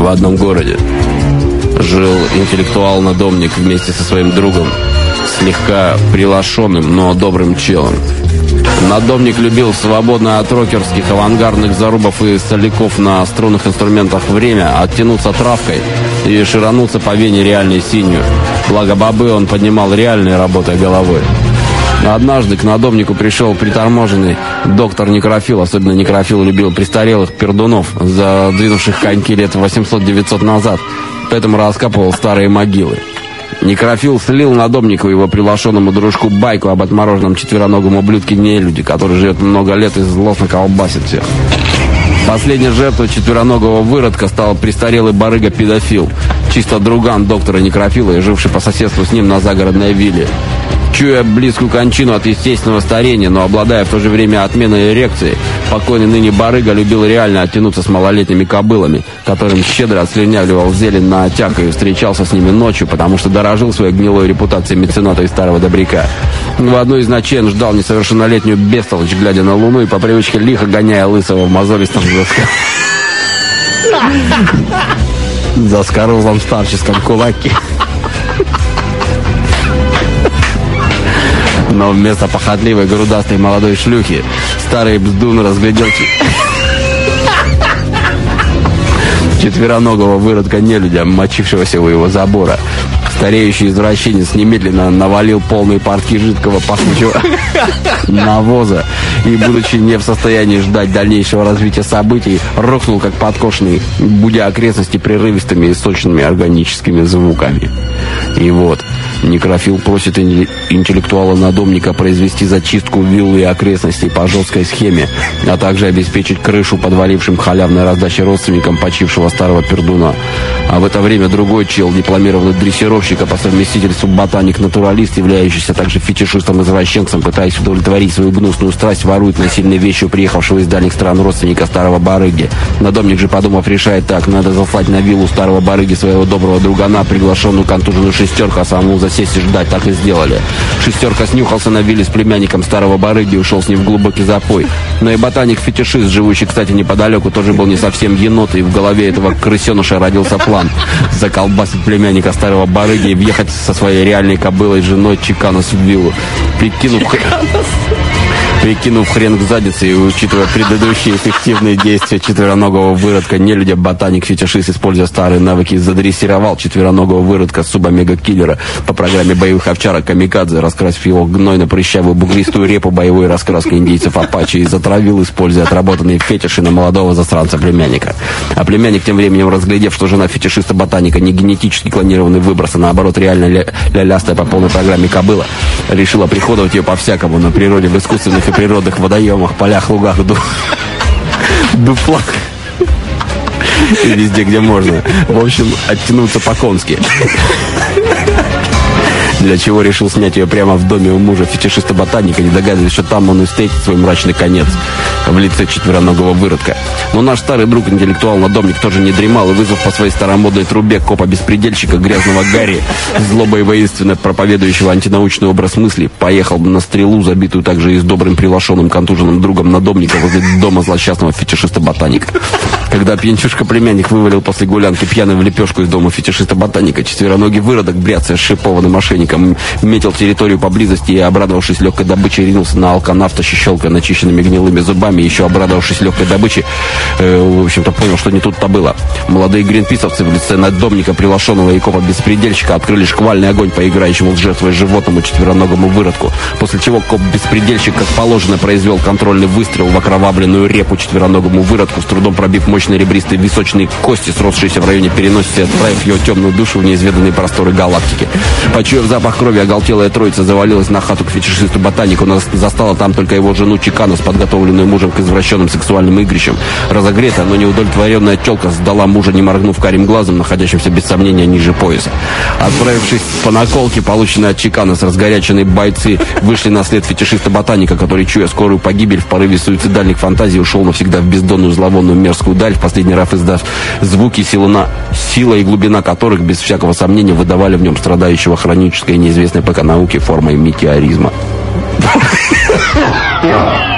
одном городе жил интеллектуал-надомник вместе со своим другом, слегка прилашенным, но добрым челом. Надомник любил свободно от рокерских авангардных зарубов и соляков на струнных инструментах время оттянуться травкой и ширануться по вене реальной синью. Благо бобы он поднимал реальной работой головой. Однажды к надомнику пришел приторможенный доктор Некрофил. Особенно Некрофил любил престарелых пердунов, задвинувших коньки лет 800-900 назад, поэтому раскапывал старые могилы. Некрофил слил надомнику и его приглашенному дружку байку об отмороженном четвероногом ублюдке-нелюде, который живет много лет и злостно колбасит всех. Последней жертвой четвероногого выродка стал престарелый барыга-педофил, чисто друган доктора Некрофила и живший по соседству с ним на загородной вилле. Чуя близкую кончину от естественного старения, но обладая в то же время отменной эрекцией, покойный ныне барыга любил реально оттянуться с малолетними кобылами, которым щедро отслюнявливал зелень на отяг и встречался с ними ночью, потому что дорожил своей гнилой репутацией мецената и старого добряка. В одну из ночей он ждал несовершеннолетнюю бестолочь, глядя на луну и по привычке лихо гоняя лысого в мозолистом заскорузлом старческом кулаке. Но вместо похотливой грудастой молодой шлюхи старый бздун разглядел четвероногого выродка-нелюдя, мочившегося у его забора. Стареющий извращенец немедленно навалил полные портки жидкого пахучего навоза и, будучи не в состоянии ждать дальнейшего развития событий, рухнул как подкошенный, будя окрестности прерывистыми и сочными органическими звуками. И вот Некрофил просит интеллектуала-надомника произвести зачистку виллы и окрестностей по жесткой схеме, а также обеспечить крышу подвалившим халявной раздачей родственникам почившего старого пердуна. А в это время другой чел, дипломированный дрессировщик, а по совместительству ботаник-натуралист, являющийся также фетишистом-извращенцем, пытаясь удовлетворить свою гнусную страсть, ворует насильные вещи у приехавшего из дальних стран родственника старого барыги. Надомник же, подумав, решает так: надо заслать на виллу старого барыги своего доброго другана, приглашенную контуженную шестерку, а самому засесть и ждать. Так и сделали. Шестерка снюхался на вилле с племянником старого барыги и ушел с ним в глубокий запой. Но и ботаник-фетишист, живущий, кстати, неподалеку, тоже был не совсем енот, и в голове этого крысеныша родился план заколбасить племянника старого барыги и въехать со своей реальной кобылой женой Чиканос в виллу. Прикинув хрен к заднице и учитывая предыдущие эффективные действия четвероногого выродка-нелюдя, ботаник-фетишист, используя старые навыки, задрессировал четвероногого выродка суб-омега-киллера по программе боевых овчарок Камикадзе, раскрасив его гнойно-прыщавую бугристую репу боевой раскраской индейцев Апачи, и затравил, используя отработанные фетиши на молодого засранца-племянника. А племянник, тем временем разглядев, что жена фетишиста-ботаника не генетически клонированный выброс, а наоборот реально лялястая по полной программе кобыла, решила приходовать ее по-всякому на природе, в искусственных и природных водоемах, полях, лугах, дуплах и везде, где можно. В общем, оттянуться по-конски. Для чего решил снять ее прямо в доме у мужа фетишиста-ботаника, не догадываясь, что там он и встретит свой мрачный конец в лице четвероногого выродка. Но наш старый друг, интеллектуал-надомник, тоже не дремал и, вызвав по своей старомодной трубе копа-беспредельщика, грязного Гарри, злобой воинственно проповедующего антинаучный образ мысли, поехал на стрелу, забитую также и с добрым приглашенным контуженным другом надомника, возле дома злосчастного фетишиста-ботаника. Когда пьянчушка-племянник вывалил после гулянки пьяный в лепешку из дома фетишиста-ботаника, четвероногий выродок, бряцая шипованным мошенником, метил территорию поблизости и, обрадовавшись легкой добычей, ринулся на алканавта, щелкая начищенными гнилыми зубами. Еще обрадовавшись легкой добыче, в общем-то, понял, что не тут-то было. Молодые гринписовцы в лице надомника, приглашенного и копа-беспредельщика, открыли шквальный огонь по играющему с жертвой животному четвероногому выродку, после чего коп-беспредельщик, как положено, произвел контрольный выстрел в окровавленную репу четвероногому выродку, с трудом пробив мощные ребристые височные кости, сросшиеся в районе переносицы, отправив его темную душу в неизведанные просторы галактики. Почуяв запах крови, оголтелая троица завалилась на хату к фетишисту-ботанику, но застала там только его жену Чиканос, подготовленную мужем к извращенным сексуальным игрищам. Разогретая, но неудовлетворенная тёлка сдала мужа, не моргнув карим глазом, находящимся без сомнения ниже пояса. Отправившись по наколке, полученной от Чиканос, разгоряченные бойцы вышли на след фетишиста-ботаника, который, чуя скорую погибель, в порыве суицидальных фантазий ушел навсегда в бездонную зловонную мерзкую даль, в последний раз издав звуки, сила и глубина которых, без всякого сомнения, выдавали в нем страдающего хронической и неизвестной пока науке формой метеоризма.